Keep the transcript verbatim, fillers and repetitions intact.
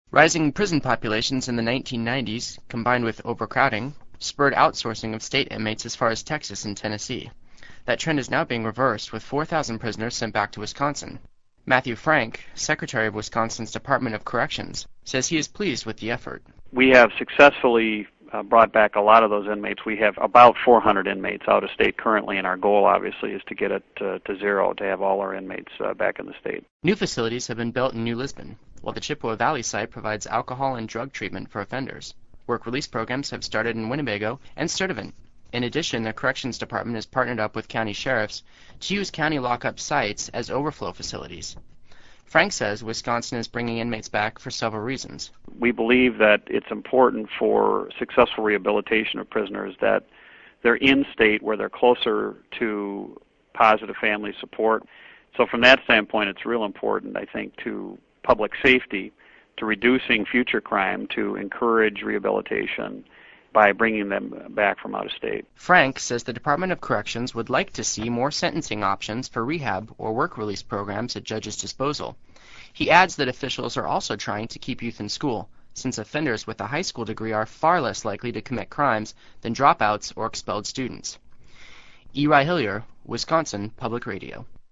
Rising prison populations in the nineteen nineties, combined with overcrowding, spurred outsourcing of state inmates as far as Texas and Tennessee. That trend is now being reversed, with four thousand prisoners sent back to Wisconsin. Matthew Frank, Secretary of Wisconsin's Department of Corrections, says he is pleased with the effort. We have successfully uh, brought back a lot of those inmates. We have about four hundred inmates out of state currently, and our goal obviously is to get it uh, to zero, to have all our inmates uh, back in the state. New facilities have been built in New Lisbon, while the Chippewa Valley site provides alcohol and drug treatment for offenders. Work release programs have started in Winnebago and Sturtevant. In addition, the Corrections Department has partnered up with county sheriffs to use county lockup sites as overflow facilities. Frank says Wisconsin is bringing inmates back for several reasons. We believe that it's important for successful rehabilitation of prisoners that they're in state where they're closer to positive family support. So from that standpoint, it's real important, I think, to public safety, to reducing future crime, to encourage rehabilitation by bringing them back from out of state. Frank says the Department of Corrections would like to see more sentencing options for rehab or work release programs at judges' disposal. He adds that officials are also trying to keep youth in school, since offenders with a high school degree are far less likely to commit crimes than dropouts or expelled students. Eli Hillier, Wisconsin Public Radio.